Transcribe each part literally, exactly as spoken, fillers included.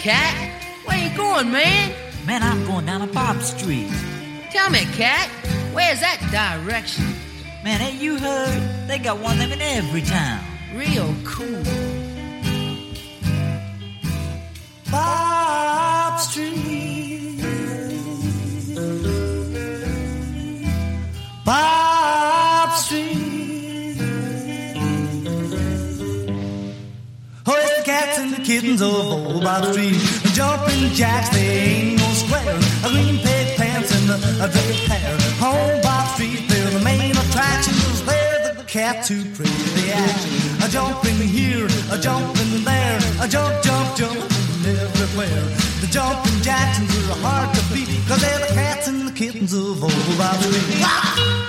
Cat, where you going, man? Man, I'm going down to Bob Street. Tell me, Cat, where's that direction? Man, ain't you heard? They got one of them in every town. Real cool. Bob Street, Bob Street. Oh, it's the cats and the kittens of old Bob Street. Jumping jacks, they ain't no square. A green pig pants and a, a dirty hair. Home Bob Street, they're the main attractions. They're the cats who create the action. A jumping here, a jumping there, a jump, jump, jump. Everywhere. The jumping Jacksons are hard to beat, cause they're the cats and the kittens of old Bob Street. Ah!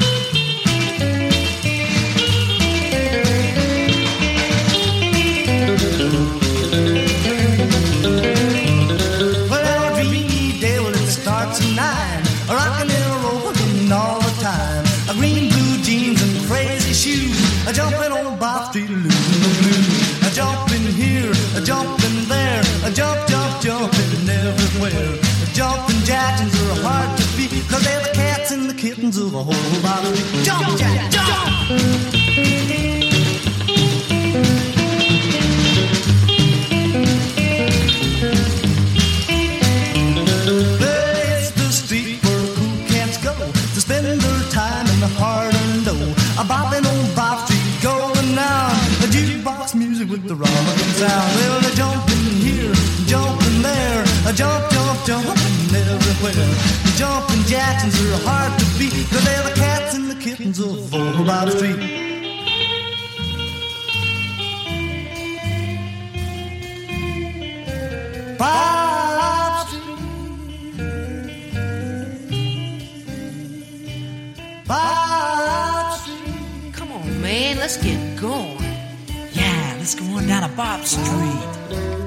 Well, our dreamy day, well, it starts at nine. A rockin' and rollin' all the time. A green blue jeans and crazy shoes. A jumping on Bob Street, losing the blues. A jumping here, a jumping there, a jump, jump, jumping everywhere. The jumping Jacksons are hard to beat, cause they're the cats and the kittens of a whole Bob Street. Jump, Jack, jump! It's the street where cool cats go to spend their time in the hard and low. A bopping on Bob Street, going down. A jukebox music with the rockin' sound. Well, they're jumping here, jumping there, a jump, jump, jumping everywhere. The jumping Jacksons are hard to beat, cause they're the cats and the kittens of old Bob Street. Bob Street, Bob Street. Come on, man, let's get going. Yeah, let's go on down to Bob Street.